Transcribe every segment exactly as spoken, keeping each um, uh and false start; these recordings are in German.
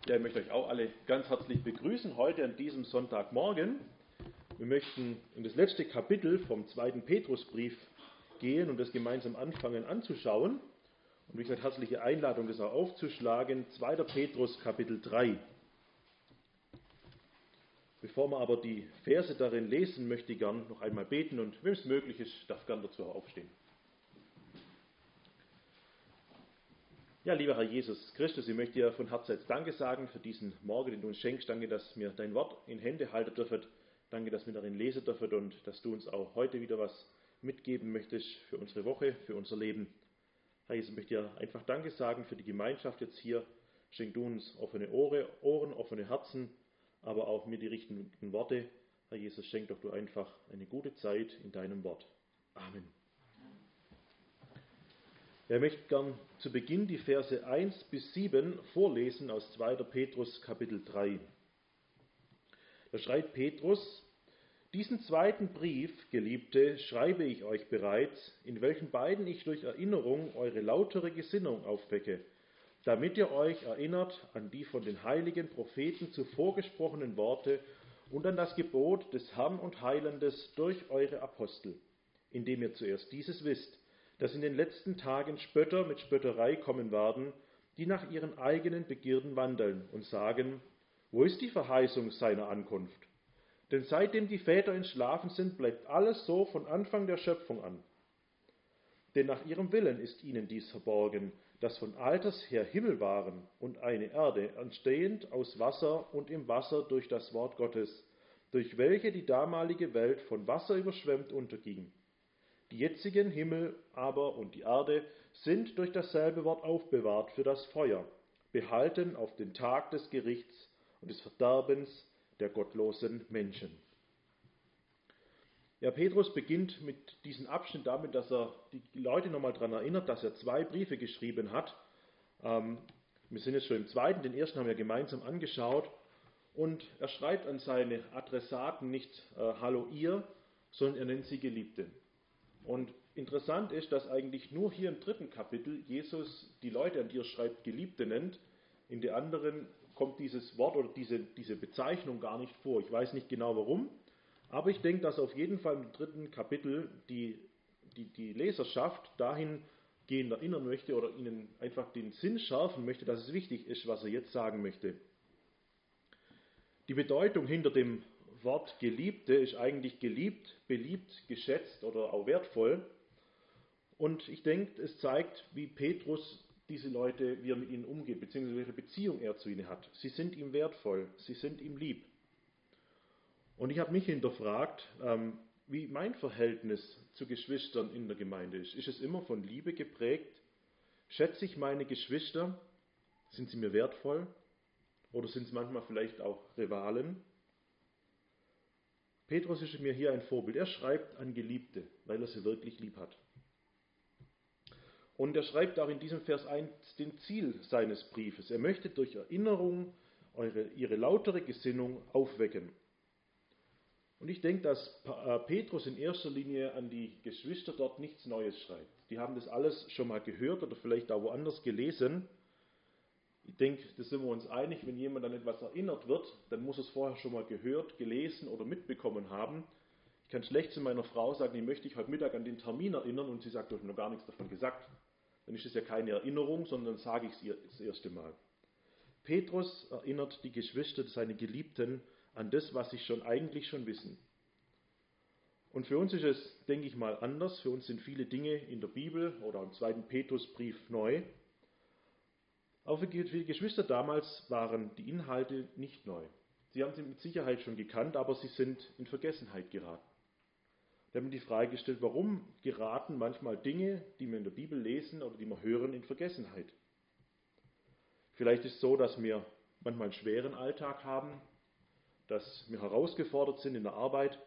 Ja, ich möchte euch auch alle ganz herzlich begrüßen heute an diesem Sonntagmorgen. Wir möchten in das letzte Kapitel vom zweiten Petrusbrief gehen und das gemeinsam anfangen anzuschauen. Und wie gesagt, herzliche Einladung, das auch aufzuschlagen. zweiter Petrus, Kapitel drei. Bevor wir aber die Verse darin lesen, möchte ich gern noch einmal beten und wenn es möglich ist, darf gern dazu aufstehen. Ja, lieber Herr Jesus Christus, ich möchte dir von Herzen Danke sagen für diesen Morgen, den du uns schenkst. Danke, dass wir dein Wort in Hände halten dürfen. Danke, dass wir darin lesen dürfen und dass du uns auch heute wieder was mitgeben möchtest für unsere Woche, für unser Leben. Herr Jesus, ich möchte dir einfach Danke sagen für die Gemeinschaft jetzt hier. Schenk du uns offene Ohren, offene Herzen, aber auch mir die richtigen Worte. Herr Jesus, schenk doch du einfach eine gute Zeit in deinem Wort. Amen. Ja, ich möchte gern zu Beginn die Verse eins bis sieben vorlesen aus zweiter Petrus Kapitel drei. Da schreibt Petrus: Diesen zweiten Brief, Geliebte, schreibe ich euch bereits, in welchen beiden ich durch Erinnerung eure lautere Gesinnung aufwecke, damit ihr euch erinnert an die von den heiligen Propheten zuvor gesprochenen Worte und an das Gebot des Herrn und Heilandes durch eure Apostel, indem ihr zuerst dieses wisst, dass in den letzten Tagen Spötter mit Spötterei kommen werden, die nach ihren eigenen Begierden wandeln und sagen: Wo ist die Verheißung seiner Ankunft? Denn seitdem die Väter entschlafen sind, bleibt alles so von Anfang der Schöpfung an. Denn nach ihrem Willen ist ihnen dies verborgen, dass von alters her Himmel waren und eine Erde, entstehend aus Wasser und im Wasser durch das Wort Gottes, durch welche die damalige Welt von Wasser überschwemmt unterging. Die jetzigen Himmel aber und die Erde sind durch dasselbe Wort aufbewahrt für das Feuer, behalten auf den Tag des Gerichts und des Verderbens der gottlosen Menschen. Ja, Petrus beginnt mit diesem Abschnitt damit, dass er die Leute nochmal daran erinnert, dass er zwei Briefe geschrieben hat. Ähm, wir sind jetzt schon im zweiten, den ersten haben wir gemeinsam angeschaut. Und er schreibt an seine Adressaten nicht äh, Hallo ihr, sondern er nennt sie Geliebte. Und interessant ist, dass eigentlich nur hier im dritten Kapitel Jesus die Leute, an die er schreibt, Geliebte nennt. In den anderen kommt dieses Wort oder diese, diese Bezeichnung gar nicht vor. Ich weiß nicht genau warum, aber ich denke, dass auf jeden Fall im dritten Kapitel die, die, die Leserschaft dahingehend erinnern möchte oder ihnen einfach den Sinn schärfen möchte, dass es wichtig ist, was er jetzt sagen möchte. Die Bedeutung hinter dem Wort Geliebte ist eigentlich geliebt, beliebt, geschätzt oder auch wertvoll. Und ich denke, es zeigt, wie Petrus diese Leute, wie er mit ihnen umgeht, beziehungsweise welche Beziehung er zu ihnen hat. Sie sind ihm wertvoll, sie sind ihm lieb. Und ich habe mich hinterfragt, wie mein Verhältnis zu Geschwistern in der Gemeinde ist. Ist es immer von Liebe geprägt? Schätze ich meine Geschwister? Sind sie mir wertvoll? Oder sind es manchmal vielleicht auch Rivalen? Petrus ist mir hier ein Vorbild. Er schreibt an Geliebte, weil er sie wirklich lieb hat. Und er schreibt auch in diesem Vers eins den Ziel seines Briefes. Er möchte durch Erinnerung eure, ihre lautere Gesinnung aufwecken. Und ich denke, dass Petrus in erster Linie an die Geschwister dort nichts Neues schreibt. Die haben das alles schon mal gehört oder vielleicht auch woanders gelesen. Ich denke, da sind wir uns einig, wenn jemand an etwas erinnert wird, dann muss es vorher schon mal gehört, gelesen oder mitbekommen haben. Ich kann schlecht zu meiner Frau sagen, ich möchte dich heute Mittag an den Termin erinnern und sie sagt, du hast noch gar nichts davon gesagt. Dann ist es ja keine Erinnerung, sondern sage ich es ihr das erste Mal. Petrus erinnert die Geschwister, seine Geliebten, an das, was sie schon eigentlich schon wissen. Und für uns ist es, denke ich mal, anders. Für uns sind viele Dinge in der Bibel oder im zweiten Petrusbrief neu. Aber für die Geschwister damals waren die Inhalte nicht neu. Sie haben sie mit Sicherheit schon gekannt, aber sie sind in Vergessenheit geraten. Da haben wir die Frage gestellt, warum geraten manchmal Dinge, die wir in der Bibel lesen oder die wir hören, in Vergessenheit? Vielleicht ist es so, dass wir manchmal einen schweren Alltag haben, dass wir herausgefordert sind in der Arbeit.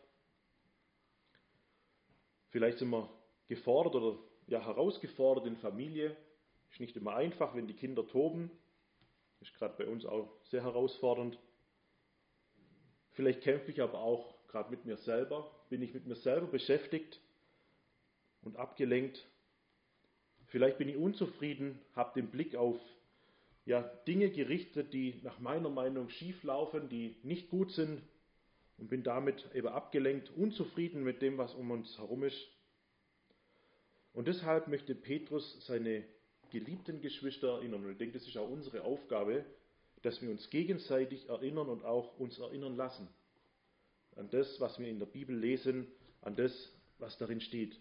Vielleicht sind wir gefordert oder ja, herausgefordert in Familie. Ist nicht immer einfach, wenn die Kinder toben. Ist gerade bei uns auch sehr herausfordernd. Vielleicht kämpfe ich aber auch gerade mit mir selber. Bin ich mit mir selber beschäftigt und abgelenkt. Vielleicht bin ich unzufrieden, habe den Blick auf ja, Dinge gerichtet, die nach meiner Meinung schief laufen, die nicht gut sind und bin damit eben abgelenkt, unzufrieden mit dem, was um uns herum ist. Und deshalb möchte Petrus seine geliebten Geschwister erinnern. Und ich denke, das ist auch unsere Aufgabe, dass wir uns gegenseitig erinnern und auch uns erinnern lassen. An das, was wir in der Bibel lesen, an das, was darin steht.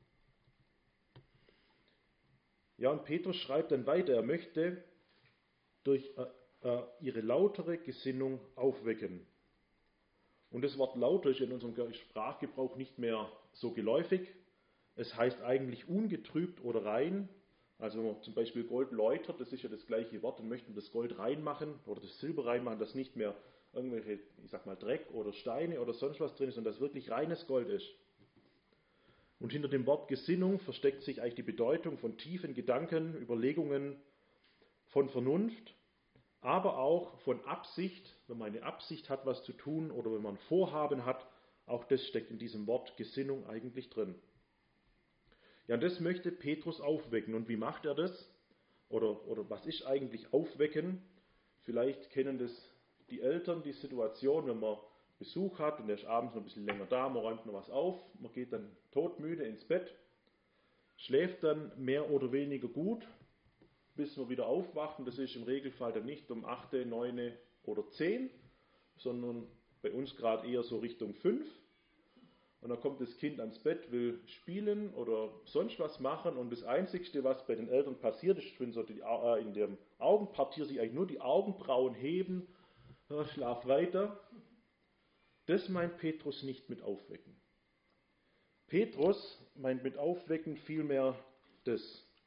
Ja, und Petrus schreibt dann weiter, er möchte durch äh, äh, ihre lautere Gesinnung aufwecken. Und das Wort lauter ist in unserem Sprachgebrauch nicht mehr so geläufig. Es heißt eigentlich ungetrübt oder rein. Also wenn man zum Beispiel Gold läutert, das ist ja das gleiche Wort, dann möchten wir das Gold reinmachen oder das Silber reinmachen, dass nicht mehr irgendwelche, ich sag mal, Dreck oder Steine oder sonst was drin ist, sondern dass wirklich reines Gold ist. Und hinter dem Wort Gesinnung versteckt sich eigentlich die Bedeutung von tiefen Gedanken, Überlegungen, von Vernunft, aber auch von Absicht, wenn man eine Absicht hat, was zu tun oder wenn man ein Vorhaben hat, auch das steckt in diesem Wort Gesinnung eigentlich drin. Ja, und das möchte Petrus aufwecken. Und wie macht er das? Oder, oder was ist eigentlich aufwecken? Vielleicht kennen das die Eltern, die Situation, wenn man Besuch hat und der ist abends noch ein bisschen länger da, man räumt noch was auf, man geht dann todmüde ins Bett, schläft dann mehr oder weniger gut, bis man wieder aufwacht. Und das ist im Regelfall dann nicht um acht, neun oder zehn, sondern bei uns gerade eher so Richtung fünf. Und dann kommt das Kind ans Bett, will spielen oder sonst was machen. Und das Einzige, was bei den Eltern passiert ist, wenn so die, äh, in dem Augenpartier sich eigentlich nur die Augenbrauen heben, äh, schlaf weiter. Das meint Petrus nicht mit Aufwecken. Petrus meint mit Aufwecken vielmehr das.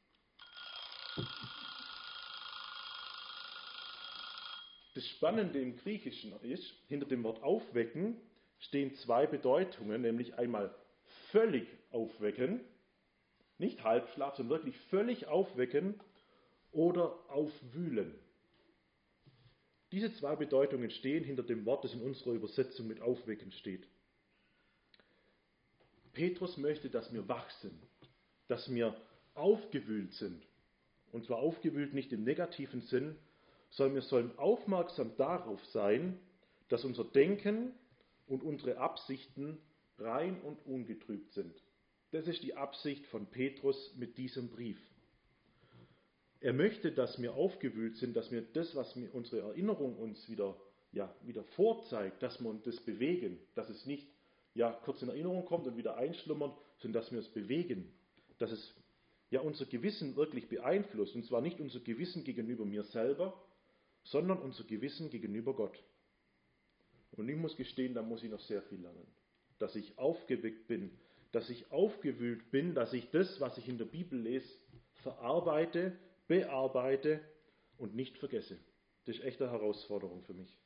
Das Spannende im Griechischen ist, hinter dem Wort aufwecken stehen zwei Bedeutungen, nämlich einmal völlig aufwecken, nicht Halbschlaf, sondern wirklich völlig aufwecken oder aufwühlen. Diese zwei Bedeutungen stehen hinter dem Wort, das in unserer Übersetzung mit aufwecken steht. Petrus möchte, dass wir wach sind, dass wir aufgewühlt sind. Und zwar aufgewühlt nicht im negativen Sinn, sondern wir sollen aufmerksam darauf sein, dass unser Denken und unsere Absichten rein und ungetrübt sind. Das ist die Absicht von Petrus mit diesem Brief. Er möchte, dass wir aufgewühlt sind, dass wir das, was wir, unsere Erinnerung uns wieder, ja, wieder vorzeigt, dass wir uns das bewegen, dass es nicht ja, kurz in Erinnerung kommt und wieder einschlummert, sondern dass wir es bewegen, dass es ja, unser Gewissen wirklich beeinflusst. Und zwar nicht unser Gewissen gegenüber mir selber, sondern unser Gewissen gegenüber Gott. Und ich muss gestehen, da muss ich noch sehr viel lernen. Dass ich aufgeweckt bin, dass ich aufgewühlt bin, dass ich das, was ich in der Bibel lese, verarbeite, bearbeite und nicht vergesse. Das ist echt eine Herausforderung für mich.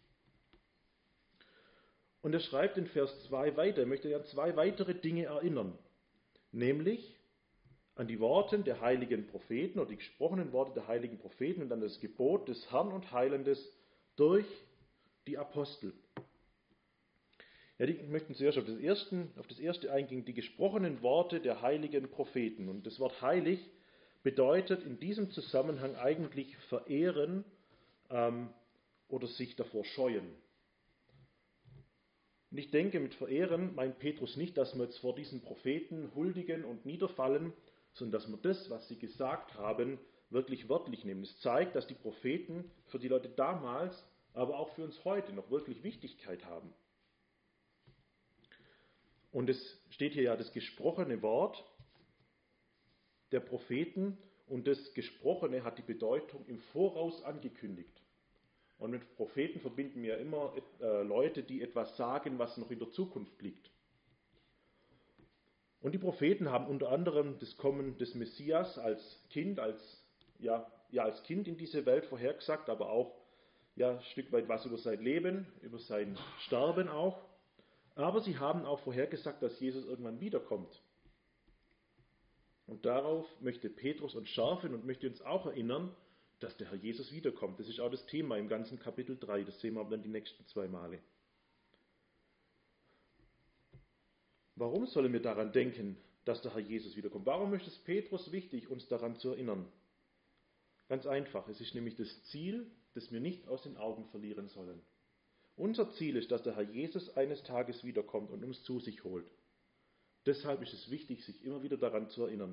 Und er schreibt in Vers zwei weiter, er möchte an zwei weitere Dinge erinnern. Nämlich an die Worte der heiligen Propheten oder die gesprochenen Worte der heiligen Propheten und an das Gebot des Herrn und Heilandes durch die Apostel. Ja, die möchten zuerst auf das, ersten, auf das erste eingehen, die gesprochenen Worte der heiligen Propheten. Und das Wort heilig bedeutet in diesem Zusammenhang eigentlich verehren ähm, oder sich davor scheuen. Und ich denke, mit verehren meint Petrus nicht, dass wir jetzt vor diesen Propheten huldigen und niederfallen, sondern dass wir das, was sie gesagt haben, wirklich wörtlich nehmen. Es zeigt, dass die Propheten für die Leute damals, aber auch für uns heute noch wirklich Wichtigkeit haben. Und es steht hier ja das gesprochene Wort der Propheten und das Gesprochene hat die Bedeutung im Voraus angekündigt. Und mit Propheten verbinden wir immer äh, Leute, die etwas sagen, was noch in der Zukunft liegt. Und die Propheten haben unter anderem das Kommen des Messias als Kind, als, ja, ja, als Kind in diese Welt vorhergesagt, aber auch ja, ein Stück weit was über sein Leben, über sein Sterben auch. Aber sie haben auch vorhergesagt, dass Jesus irgendwann wiederkommt. Und darauf möchte Petrus uns schärfen und möchte uns auch erinnern, dass der Herr Jesus wiederkommt. Das ist auch das Thema im ganzen Kapitel drei. Das sehen wir aber dann die nächsten zwei Male. Warum sollen wir daran denken, dass der Herr Jesus wiederkommt? Warum ist es Petrus wichtig, uns daran zu erinnern? Ganz einfach, es ist nämlich das Ziel, das wir nicht aus den Augen verlieren sollen. Unser Ziel ist, dass der Herr Jesus eines Tages wiederkommt und uns zu sich holt. Deshalb ist es wichtig, sich immer wieder daran zu erinnern.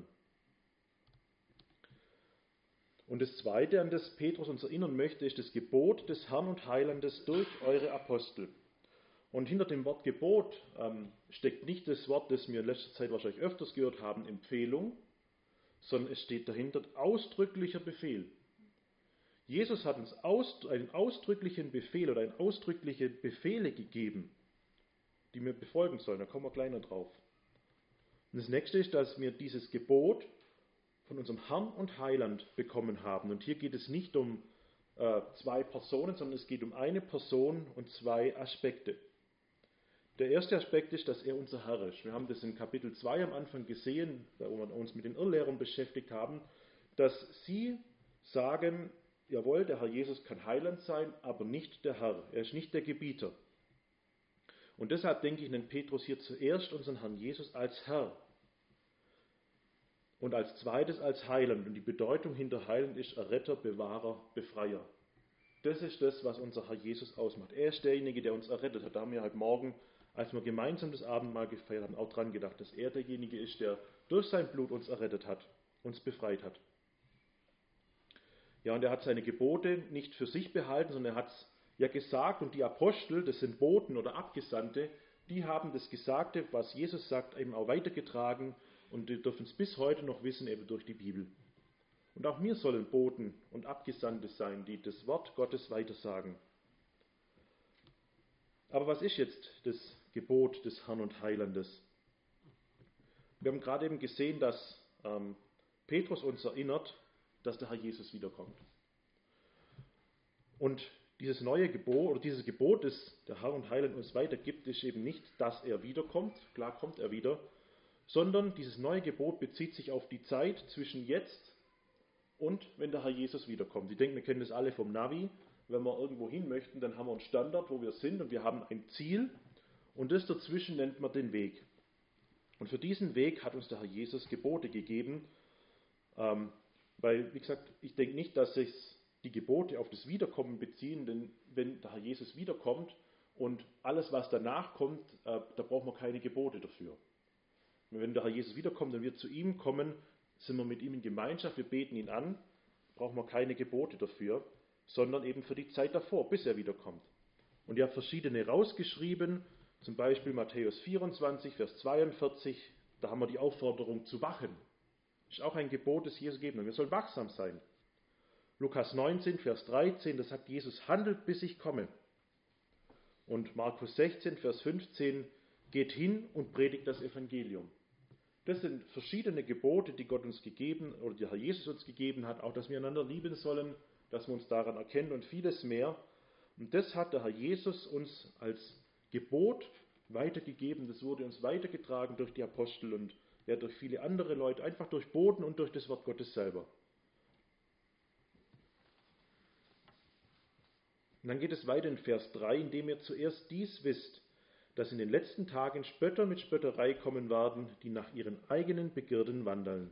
Und das Zweite, an das Petrus uns erinnern möchte, ist das Gebot des Herrn und Heilandes durch eure Apostel. Und hinter dem Wort Gebot ähm, steckt nicht das Wort, das wir in letzter Zeit wahrscheinlich öfters gehört haben, Empfehlung, sondern es steht dahinter ausdrücklicher Befehl. Jesus hat uns aus, einen ausdrücklichen Befehl oder eine ausdrückliche Befehle gegeben, die wir befolgen sollen. Da kommen wir gleich noch drauf. Und das nächste ist, dass wir dieses Gebot von unserem Herrn und Heiland bekommen haben. Und hier geht es nicht um äh, zwei Personen, sondern es geht um eine Person und zwei Aspekte. Der erste Aspekt ist, dass er unser Herr ist. Wir haben das in Kapitel zwei am Anfang gesehen, wo wir uns mit den Irrlehrern beschäftigt haben, dass sie sagen, jawohl, der Herr Jesus kann Heiland sein, aber nicht der Herr. Er ist nicht der Gebieter. Und deshalb denke ich, nennt Petrus hier zuerst unseren Herrn Jesus als Herr. Und als zweites als Heiland. Und die Bedeutung hinter Heiland ist Erretter, Bewahrer, Befreier. Das ist das, was unser Herr Jesus ausmacht. Er ist derjenige, der uns errettet hat. Da haben wir heute Morgen, als wir gemeinsam das Abendmahl gefeiert haben, auch dran gedacht, dass er derjenige ist, der durch sein Blut uns errettet hat, uns befreit hat. Ja, und er hat seine Gebote nicht für sich behalten, sondern er hat es ja gesagt. Und die Apostel, das sind Boten oder Abgesandte, die haben das Gesagte, was Jesus sagt, eben auch weitergetragen. Und die dürfen es bis heute noch wissen, eben durch die Bibel. Und auch wir sollen Boten und Abgesandte sein, die das Wort Gottes weitersagen. Aber was ist jetzt das Gebot des Herrn und Heilandes? Wir haben gerade eben gesehen, dass ähm, Petrus uns erinnert, dass der Herr Jesus wiederkommt. Und dieses neue Gebot, oder dieses Gebot, das der Herr und Heiland uns weitergibt, ist eben nicht, dass er wiederkommt, klar kommt er wieder, sondern dieses neue Gebot bezieht sich auf die Zeit zwischen jetzt und wenn der Herr Jesus wiederkommt. Ich denke, wir kennen das alle vom Navi. Wenn wir irgendwo hin möchten, dann haben wir einen Standort, wo wir sind und wir haben ein Ziel und das dazwischen nennt man den Weg. Und für diesen Weg hat uns der Herr Jesus Gebote gegeben, ähm, weil, wie gesagt, ich denke nicht, dass sich die Gebote auf das Wiederkommen beziehen, denn wenn der Herr Jesus wiederkommt und alles, was danach kommt, äh, da brauchen wir keine Gebote dafür. Wenn der Herr Jesus wiederkommt und wir zu ihm kommen, sind wir mit ihm in Gemeinschaft, wir beten ihn an, brauchen wir keine Gebote dafür, sondern eben für die Zeit davor, bis er wiederkommt. Und er hat verschiedene rausgeschrieben, zum Beispiel Matthäus vierundzwanzig, Vers zweiundvierzig, da haben wir die Aufforderung zu wachen. Das ist auch ein Gebot, das Jesus gegeben hat. Wir sollen wachsam sein. Lukas neunzehn, Vers dreizehn, da sagt Jesus, handelt, bis ich komme. Und Markus sechzehn, Vers fünfzehn, geht hin und predigt das Evangelium. Das sind verschiedene Gebote, die Gott uns gegeben oder der Herr Jesus uns gegeben hat, auch dass wir einander lieben sollen, dass wir uns daran erkennen und vieles mehr. Und das hat der Herr Jesus uns als Gebot weitergegeben. Das wurde uns weitergetragen durch die Apostel und ja, durch viele andere Leute, einfach durch Boten und durch das Wort Gottes selber. Und dann geht es weiter in Vers drei, indem ihr zuerst dies wisst, dass in den letzten Tagen Spötter mit Spötterei kommen werden, die nach ihren eigenen Begierden wandeln.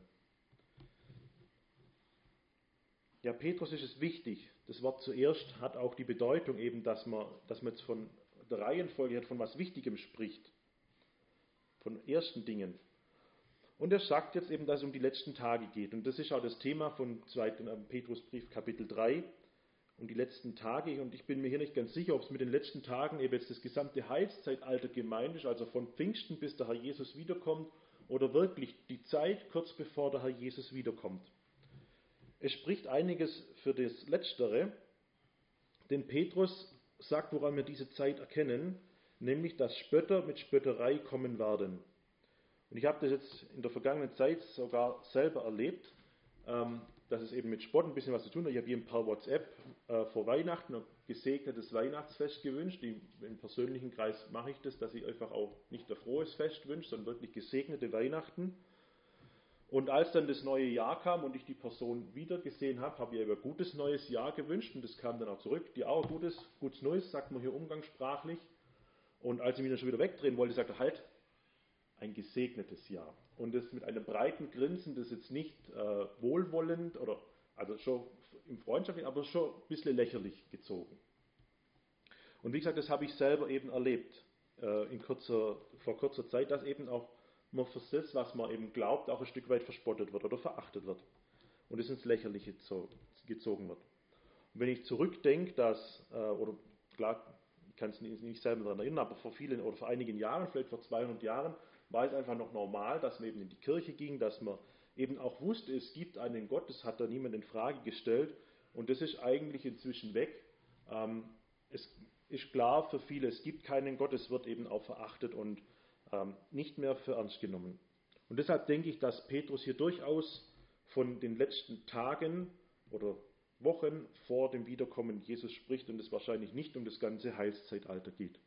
Ja, Petrus ist es wichtig. Das Wort zuerst hat auch die Bedeutung eben, dass man, dass man jetzt von der Reihenfolge hat, von was Wichtigem spricht. Von ersten Dingen. Und er sagt jetzt eben, dass es um die letzten Tage geht. Und das ist auch das Thema von zweiten Petrusbrief Kapitel drei. Um die letzten Tage, und ich bin mir hier nicht ganz sicher, ob es mit den letzten Tagen eben jetzt das gesamte Heilszeitalter gemeint ist, also von Pfingsten bis der Herr Jesus wiederkommt, oder wirklich die Zeit kurz bevor der Herr Jesus wiederkommt. Es spricht einiges für das Letztere, denn Petrus sagt, woran wir diese Zeit erkennen, nämlich, dass Spötter mit Spötterei kommen werden. Und ich habe das jetzt in der vergangenen Zeit sogar selber erlebt, ähm, dass es eben mit Spott ein bisschen was zu tun hat. Ich habe ihm per WhatsApp äh, vor Weihnachten ein gesegnetes Weihnachtsfest gewünscht. Die, im persönlichen Kreis mache ich das, dass ich einfach auch nicht ein frohes Fest wünsche, sondern wirklich gesegnete Weihnachten. Und als dann das neue Jahr kam und ich die Person wieder gesehen habe, habe ich ihr ein gutes neues Jahr gewünscht und das kam dann auch zurück. Die auch gutes, gutes Neues, sagt man hier umgangssprachlich. Und als ich mich dann schon wieder wegdrehen wollte, sagte er, halt, ein gesegnetes Jahr. Und das mit einem breiten Grinsen, das jetzt nicht äh, wohlwollend oder also schon im Freundschaftlichen, aber schon ein bisschen lächerlich gezogen. Und wie gesagt, das habe ich selber eben erlebt äh, in kurzer, vor kurzer Zeit, dass eben auch man für das, was man eben glaubt, auch ein Stück weit verspottet wird oder verachtet wird. Und es ins Lächerliche gezogen wird. Und wenn ich zurückdenke, dass, äh, oder klar, ich kann es nicht selber daran erinnern, aber vor vielen oder vor einigen Jahren, vielleicht vor zweihundert Jahren, war es einfach noch normal, dass man eben in die Kirche ging, dass man eben auch wusste, es gibt einen Gott, das hat da niemand in Frage gestellt. Und das ist eigentlich inzwischen weg. Ähm, es ist klar für viele, es gibt keinen Gott, es wird eben auch verachtet und ähm, nicht mehr für ernst genommen. Und deshalb denke ich, dass Petrus hier durchaus von den letzten Tagen oder Wochen vor dem Wiederkommen Jesus spricht und es wahrscheinlich nicht um das ganze Heilszeitalter geht.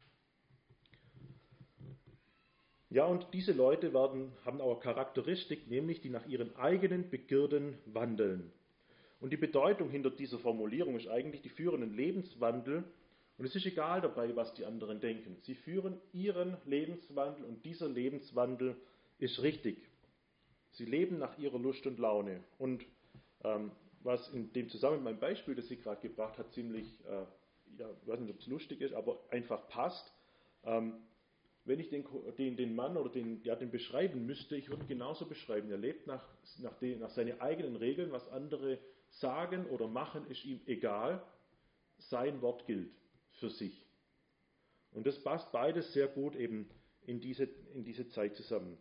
Ja, und diese Leute werden, haben auch eine Charakteristik, nämlich die nach ihren eigenen Begierden wandeln. Und die Bedeutung hinter dieser Formulierung ist eigentlich, die führen einen Lebenswandel und es ist egal dabei, was die anderen denken. Sie führen ihren Lebenswandel und dieser Lebenswandel ist richtig. Sie leben nach ihrer Lust und Laune. Und ähm, was in dem Zusammenhang mit meinem Beispiel, das sie gerade gebracht hat, ziemlich, äh, ja, ich weiß nicht, ob es lustig ist, aber einfach passt. Ähm, wenn ich den, den, den Mann oder den, ja, den beschreiben müsste, ich würde ihn genauso beschreiben. Er lebt nach, nach, den, nach seinen eigenen Regeln, was andere sagen oder machen, ist ihm egal. Sein Wort gilt für sich. Und das passt beides sehr gut eben in diese, in diese Zeit zusammen.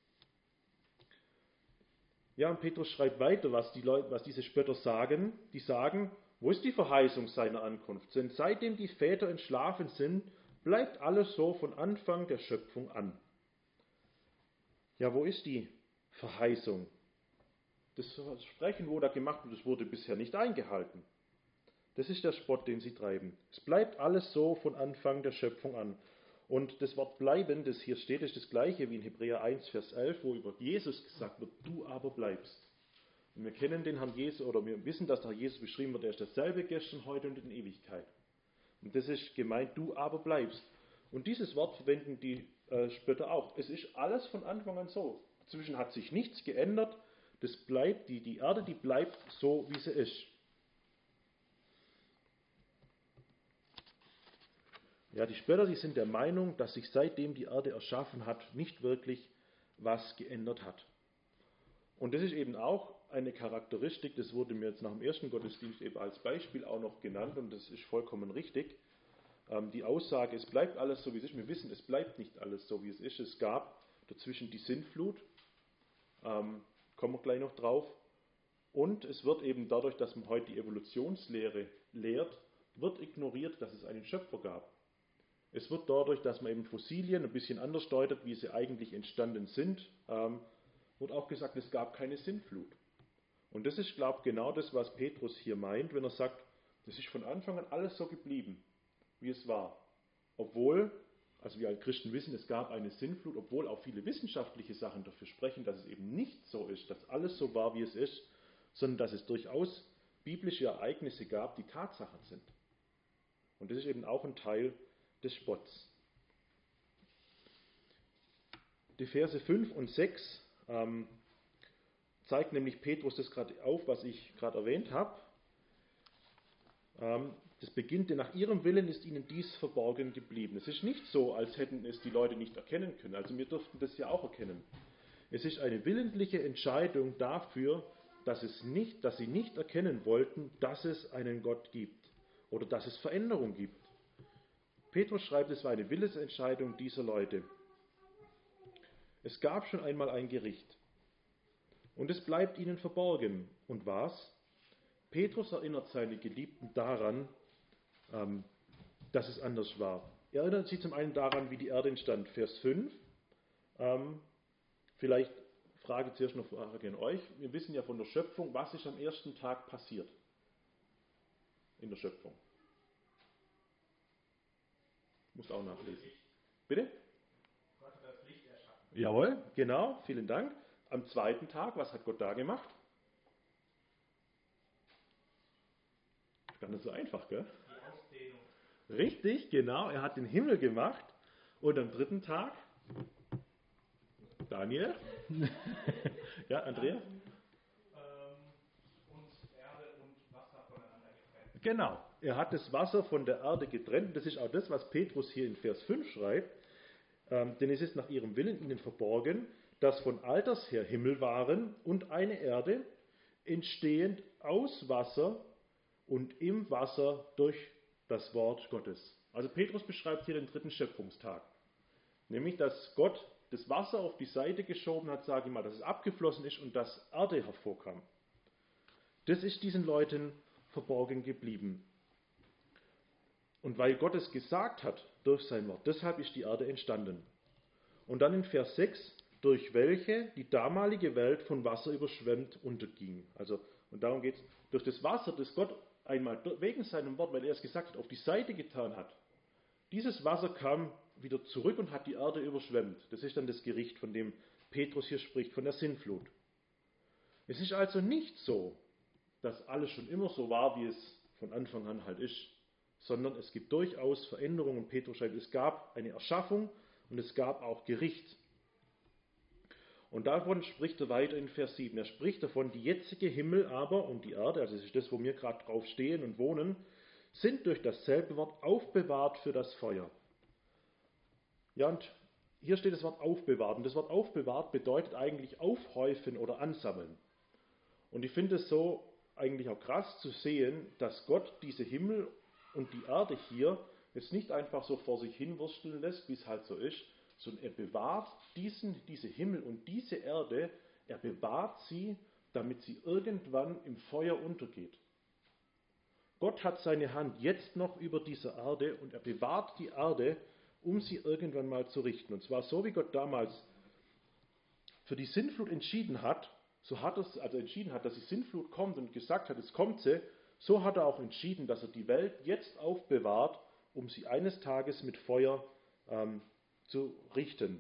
Ja, und Petrus schreibt weiter, was, die Leute, was diese Spötter sagen. Die sagen, wo ist die Verheißung seiner Ankunft? Denn seitdem die Väter entschlafen sind, bleibt alles so von Anfang der Schöpfung an. Ja, wo ist die Verheißung? Das Versprechen, wo da gemacht wird, das wurde bisher nicht eingehalten. Das ist der Spott, den sie treiben. Es bleibt alles so von Anfang der Schöpfung an. Und das Wort bleiben, das hier steht, ist das gleiche wie in Hebräer eins, Vers elf, wo über Jesus gesagt wird, du aber bleibst. Und wir kennen den Herrn Jesus, oder wir wissen, dass der Herr Jesus beschrieben wird, er ist dasselbe gestern, heute und in Ewigkeit. Und das ist gemeint, du aber bleibst. Und dieses Wort verwenden die äh, Spötter auch. Es ist alles von Anfang an so. Inzwischen hat sich nichts geändert. Das bleibt, die, die Erde, die bleibt so, wie sie ist. Ja, die Spötter, die sind der Meinung, dass sich seitdem die Erde erschaffen hat, nicht wirklich was geändert hat. Und das ist eben auch eine Charakteristik, das wurde mir jetzt nach dem ersten Gottesdienst eben als Beispiel auch noch genannt und das ist vollkommen richtig. Ähm, die Aussage, es bleibt alles so, wie es ist. Wir wissen, es bleibt nicht alles so, wie es ist. Es gab dazwischen die Sintflut, ähm, kommen wir gleich noch drauf. Und es wird eben dadurch, dass man heute die Evolutionslehre lehrt, wird ignoriert, dass es einen Schöpfer gab. Es wird dadurch, dass man eben Fossilien ein bisschen anders deutet, wie sie eigentlich entstanden sind, ähm, wird auch gesagt, es gab keine Sintflut. Und das ist, glaube ich, genau das, was Petrus hier meint, wenn er sagt, es ist von Anfang an alles so geblieben, wie es war. Obwohl, also wir als Christen wissen, es gab eine Sintflut, obwohl auch viele wissenschaftliche Sachen dafür sprechen, dass es eben nicht so ist, dass alles so war, wie es ist, sondern dass es durchaus biblische Ereignisse gab, die Tatsachen sind. Und das ist eben auch ein Teil des Spotts. Die Verse fünf und sechs ähm, zeigt nämlich Petrus das gerade auf, was ich gerade erwähnt habe. Ähm, das beginnt, denn nach ihrem Willen ist ihnen dies verborgen geblieben. Es ist nicht so, als hätten es die Leute nicht erkennen können. Also wir dürften das ja auch erkennen. Es ist eine willentliche Entscheidung dafür, dass, es nicht, dass sie nicht erkennen wollten, dass es einen Gott gibt oder dass es Veränderung gibt. Petrus schreibt, es war eine Willensentscheidung dieser Leute. Es gab schon einmal ein Gericht. Und es bleibt ihnen verborgen. Und was? Petrus erinnert seine Geliebten daran, ähm, dass es anders war. Er erinnert sie zum einen daran, wie die Erde entstand. Vers fünf. Ähm, vielleicht Frage zuerst noch Frage an euch. Wir wissen ja von der Schöpfung, was ist am ersten Tag passiert in der Schöpfung. Muss auch nachlesen. Bitte? Gott hat das Licht erschaffen. Jawohl, genau, vielen Dank. Am zweiten Tag, was hat Gott da gemacht? Gar nicht so einfach, gell? Die Ausdehnung. Richtig, genau, er hat den Himmel gemacht. Und am dritten Tag? Daniel? Ja, Andrea? Ähm, und Erde und Wasser Genau, er hat das Wasser von der Erde getrennt. Das ist auch das, was Petrus hier in Vers fünf schreibt. Ähm, denn es ist nach ihrem Willen ihnen verborgen, dass von alters her Himmel waren und eine Erde, entstehend aus Wasser und im Wasser durch das Wort Gottes. Also Petrus beschreibt hier den dritten Schöpfungstag. Nämlich, dass Gott das Wasser auf die Seite geschoben hat, sage ich mal, dass es abgeflossen ist und dass Erde hervorkam. Das ist diesen Leuten verborgen geblieben. Und weil Gott es gesagt hat durch sein Wort, deshalb ist die Erde entstanden. Und dann in Vers sechs, durch welche die damalige Welt von Wasser überschwemmt unterging. Also, und darum geht es, durch das Wasser, das Gott einmal wegen seinem Wort, weil er es gesagt hat, auf die Seite getan hat. Dieses Wasser kam wieder zurück und hat die Erde überschwemmt. Das ist dann das Gericht, von dem Petrus hier spricht, von der Sintflut. Es ist also nicht so, dass alles schon immer so war, wie es von Anfang an halt ist, sondern es gibt durchaus Veränderungen. Und Petrus schreibt, es gab eine Erschaffung und es gab auch Gericht. Und davon spricht er weiter in Vers sieben. Er spricht davon, die jetzige Himmel aber und die Erde, also das ist das, wo wir gerade drauf stehen und wohnen, sind durch dasselbe Wort aufbewahrt für das Feuer. Ja, und hier steht das Wort aufbewahrt. Und das Wort aufbewahrt bedeutet eigentlich aufhäufen oder ansammeln. Und ich finde es so eigentlich auch krass zu sehen, dass Gott diese Himmel und die Erde hier jetzt nicht einfach so vor sich hin wursteln lässt, wie es halt so ist, sondern er bewahrt diesen, diese Himmel und diese Erde, er bewahrt sie, damit sie irgendwann im Feuer untergeht. Gott hat seine Hand jetzt noch über dieser Erde und er bewahrt die Erde, um sie irgendwann mal zu richten. Und zwar so, wie Gott damals für die Sintflut entschieden hat, so hat er es also entschieden hat, dass die Sintflut kommt und gesagt hat, es kommt sie, so hat er auch entschieden, dass er die Welt jetzt aufbewahrt, um sie eines Tages mit Feuer ähm, zu richten.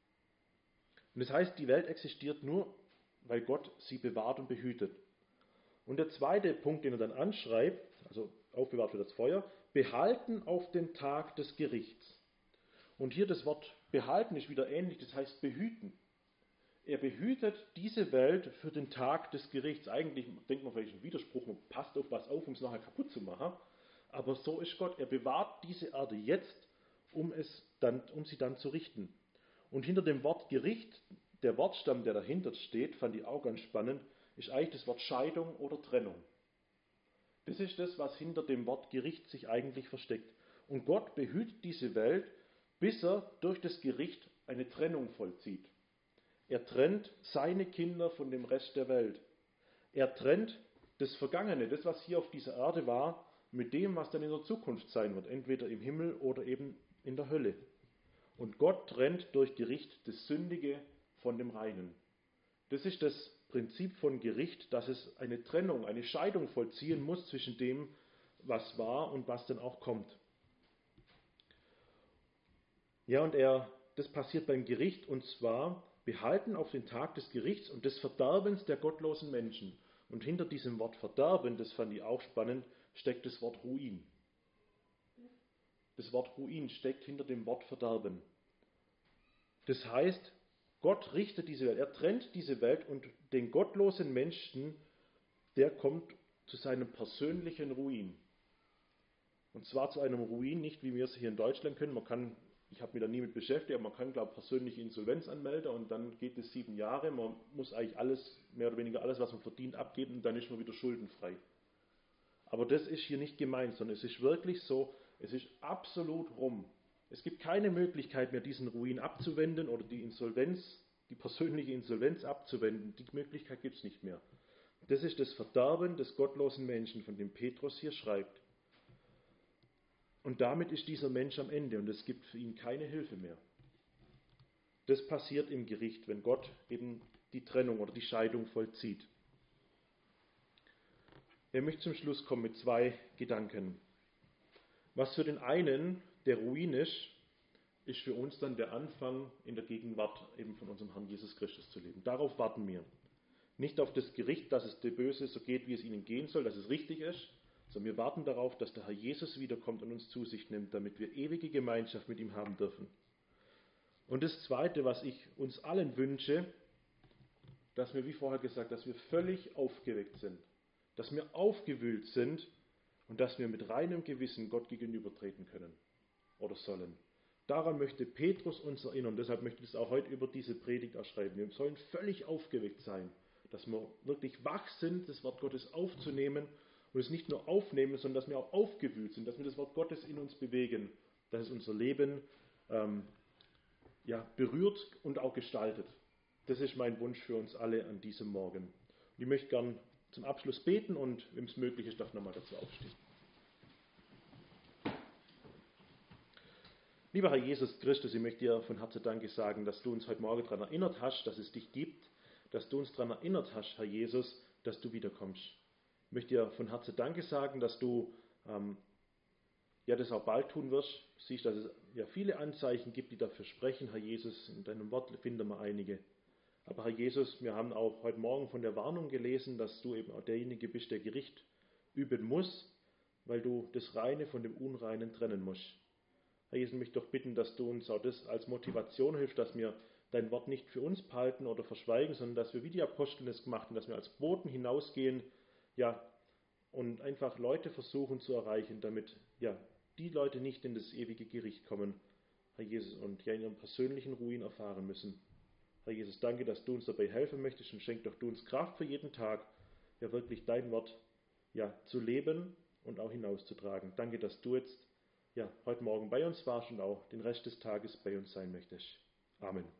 Und das heißt, die Welt existiert nur, weil Gott sie bewahrt und behütet. Und der zweite Punkt, den er dann anschreibt, also aufbewahrt für das Feuer, behalten auf den Tag des Gerichts. Und hier das Wort behalten ist wieder ähnlich, das heißt behüten. Er behütet diese Welt für den Tag des Gerichts. Eigentlich denkt man vielleicht einen Widerspruch, man passt auf was auf, um es nachher kaputt zu machen. Aber so ist Gott. Er bewahrt diese Erde jetzt, um, es dann, um sie dann zu richten. Und hinter dem Wort Gericht, der Wortstamm, der dahinter steht, fand ich auch ganz spannend, ist eigentlich das Wort Scheidung oder Trennung. Das ist das, was hinter dem Wort Gericht sich eigentlich versteckt. Und Gott behütet diese Welt, bis er durch das Gericht eine Trennung vollzieht. Er trennt seine Kinder von dem Rest der Welt. Er trennt das Vergangene, das, was hier auf dieser Erde war, mit dem, was dann in der Zukunft sein wird, entweder im Himmel oder eben in der Hölle. Und Gott trennt durch Gericht das Sündige von dem Reinen. Das ist das Prinzip von Gericht, dass es eine Trennung, eine Scheidung vollziehen muss zwischen dem, was war und was dann auch kommt. Ja, und er, das passiert beim Gericht, und zwar behalten auf den Tag des Gerichts und des Verderbens der gottlosen Menschen. Und hinter diesem Wort Verderben, das fand ich auch spannend, steckt das Wort Ruin. Das Wort Ruin steckt hinter dem Wort Verderben. Das heißt, Gott richtet diese Welt, er trennt diese Welt und den gottlosen Menschen, der kommt zu seinem persönlichen Ruin. Und zwar zu einem Ruin, nicht wie wir es hier in Deutschland können, man kann, ich habe mich da nie mit beschäftigt, aber man kann, glaube ich, persönliche Insolvenz anmelden und dann geht es sieben Jahre, man muss eigentlich alles, mehr oder weniger alles, was man verdient, abgeben und dann ist man wieder schuldenfrei. Aber das ist hier nicht gemeint, sondern es ist wirklich so, es ist absolut rum. Es gibt keine Möglichkeit mehr, diesen Ruin abzuwenden oder die Insolvenz, die persönliche Insolvenz abzuwenden. Die Möglichkeit gibt es nicht mehr. Das ist das Verderben des gottlosen Menschen, von dem Petrus hier schreibt. Und damit ist dieser Mensch am Ende und es gibt für ihn keine Hilfe mehr. Das passiert im Gericht, wenn Gott eben die Trennung oder die Scheidung vollzieht. Er möchte zum Schluss kommen mit zwei Gedanken. Was für den einen der Ruin ist, ist für uns dann der Anfang, in der Gegenwart eben von unserem Herrn Jesus Christus zu leben. Darauf warten wir. Nicht auf das Gericht, dass es der Böse so geht, wie es ihnen gehen soll, dass es richtig ist, sondern wir warten darauf, dass der Herr Jesus wiederkommt und uns zu sich nimmt, damit wir ewige Gemeinschaft mit ihm haben dürfen. Und das Zweite, was ich uns allen wünsche, dass wir, wie vorher gesagt, dass wir völlig aufgeweckt sind, dass wir aufgewühlt sind und dass wir mit reinem Gewissen Gott gegenübertreten können oder sollen. Daran möchte Petrus uns erinnern. Deshalb möchte ich es auch heute über diese Predigt erschreiben. Wir sollen völlig aufgeweckt sein, dass wir wirklich wach sind, das Wort Gottes aufzunehmen und es nicht nur aufnehmen, sondern dass wir auch aufgewühlt sind, dass wir das Wort Gottes in uns bewegen, dass es unser Leben ähm, ja, berührt und auch gestaltet. Das ist mein Wunsch für uns alle an diesem Morgen. Und ich möchte gern zum Abschluss beten und, wenn es möglich ist, darf nochmal dazu aufstehen. Lieber Herr Jesus Christus, ich möchte dir von Herzen Danke sagen, dass du uns heute Morgen daran erinnert hast, dass es dich gibt, dass du uns daran erinnert hast, Herr Jesus, dass du wiederkommst. Ich möchte dir von Herzen Danke sagen, dass du ähm, ja das auch bald tun wirst. Du siehst, dass es ja viele Anzeichen gibt, die dafür sprechen, Herr Jesus. In deinem Wort finden wir einige. Aber Herr Jesus, wir haben auch heute Morgen von der Warnung gelesen, dass du eben auch derjenige bist, der Gericht üben muss, weil du das Reine von dem Unreinen trennen musst. Herr Jesus, ich möchte doch bitten, dass du uns auch das als Motivation hilfst, dass wir dein Wort nicht für uns behalten oder verschweigen, sondern dass wir wie die Apostel es gemacht haben, dass wir als Boten hinausgehen, ja, und einfach Leute versuchen zu erreichen, damit ja die Leute nicht in das ewige Gericht kommen, Herr Jesus, und ja in ihrem persönlichen Ruin erfahren müssen. Herr Jesus, danke, dass du uns dabei helfen möchtest und schenk doch du uns Kraft für jeden Tag, ja wirklich dein Wort ja zu leben und auch hinauszutragen. Danke, dass du jetzt ja heute Morgen bei uns warst und auch den Rest des Tages bei uns sein möchtest. Amen.